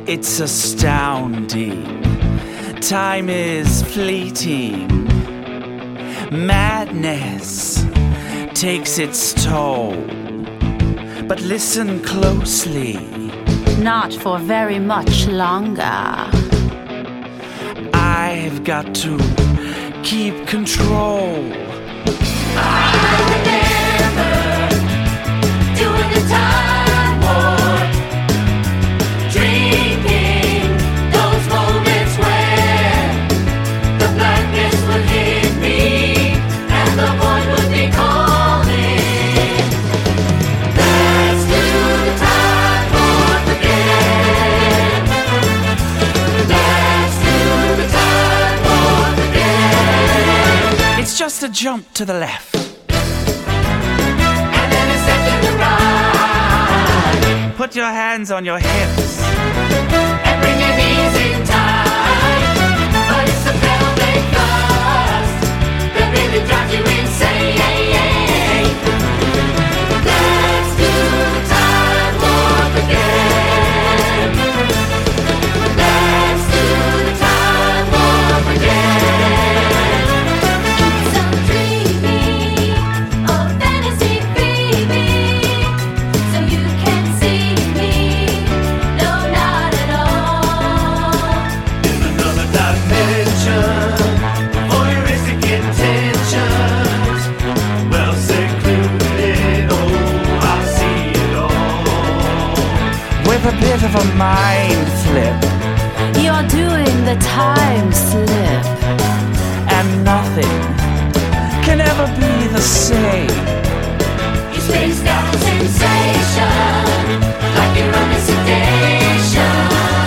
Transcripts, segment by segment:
It's astounding. Time is fleeting. Madness takes its toll. But listen closely. Not for very much longer. I've got to keep control. I remember doing the time warp, drinking those moments where the blackness would hit me and the void would be calling. Let's do the time warp again. Let's do the time warp again. It's just a jump to the left. Put your hands on your hips and bring your knees in tight. But it's the pelvic thrust that really drives you insane. Let's do the time warp again. Let's do the time warp again. It's a dreaming, a fantasy dreaming, so you can see me. No, not at all. In another dimension, voyeuristic intentions, well secluded. Oh, I see it all. with a bit of a mind flip. You're doing the time slip. And nothing can ever be the same. You spaced out sensation, like you're under sedation.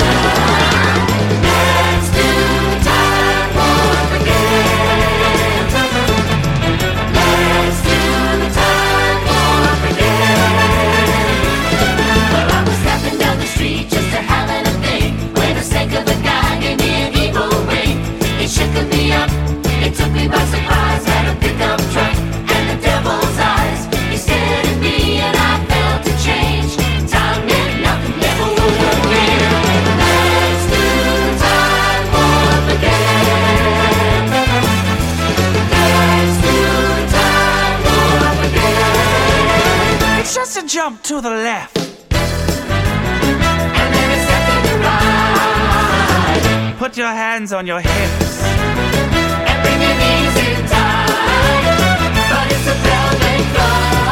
Let's do the time warp again. Let's do the time warp again. Well, I was stepping down the street just a having a thing, when the snake of a guy gave me an evil ring. It shook me up, it took me by surprise. Had a pickup truck and the devil's eyes. He stared at me and I felt a change. Time meant nothing, never would again. Let's do the time warp again. Let's do the time warp again. It's just a jump to the left. And then a step to the right. Put your hands on your hips And bring your knees in tight. But it's a pelvic thrust